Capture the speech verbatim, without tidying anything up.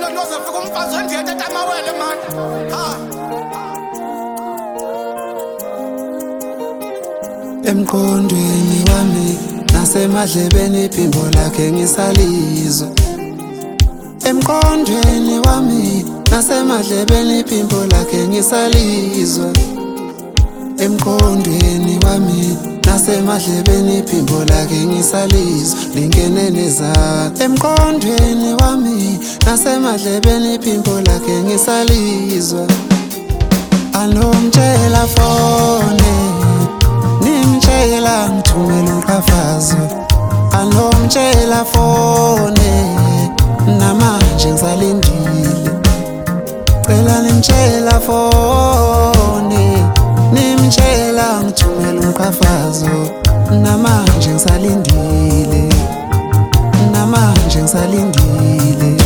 Ilondoloza fika umfazi wendiyethe amawele man. Ha. Emqondweni wami nasemadlebeni iphimbo lakhe ngisalizwa. Emqondweni wami nasemadlebeni iphimbo lakhe ngisalizwa. Emqondweni wami nasemadlebeni iphimbo lakhe ngisalizwa. Lingene nezakhe emqondweni wami nasemadlebeni iphimbo lakhe ngisalizwa. Anomtshela fone nimtshela ngithumela umqhafazo. Anomtshela fone namanje ngisalindile. Cela nimtshela fone nimtshela ngithumela umqhafazo. Namanje ngisalindile. Namanje ngisalindile.